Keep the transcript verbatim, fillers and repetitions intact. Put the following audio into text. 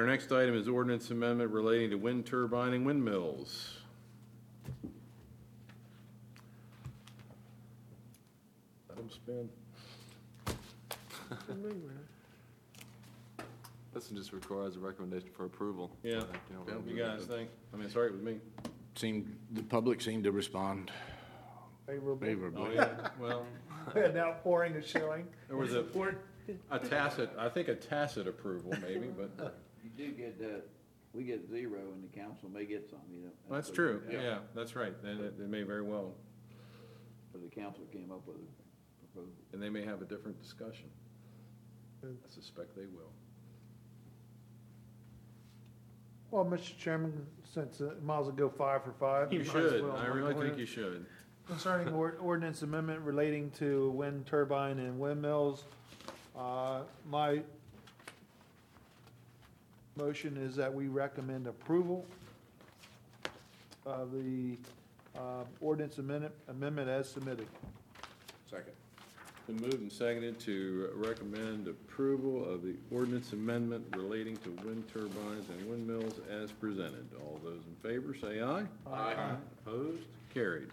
next item is ordinance amendment relating to wind turbine and windmills. Let them spin. This just requires a recommendation for approval. Yeah, Uh, you know, Bill, rather you than- guys think? I mean, it's all right with me. Seemed, the public seemed to respond Favorable. Oh, favorably. yeah, well, We had an outpouring of showing. there was a, Support. a tacit, I think a tacit approval maybe, but You do get, uh, we get zero and the council may get some, you know. that's what- true. Yeah, that's right. And it, it may very well, But the council came up with a proposal. and they may have a different discussion. I suspect they will. Well, Mister Chairman, since uh, might as well go five for five. You might as should. well. I really think you should. Concerning or- ordinance amendment relating to wind turbine and windmills, uh, my motion is that we recommend approval of the uh, ordinance amendment, amendment as submitted. Second. Been moved and seconded to recommend approval of the ordinance amendment relating to wind turbines and windmills as presented. All those in favor, say aye. Aye. Opposed? Carried.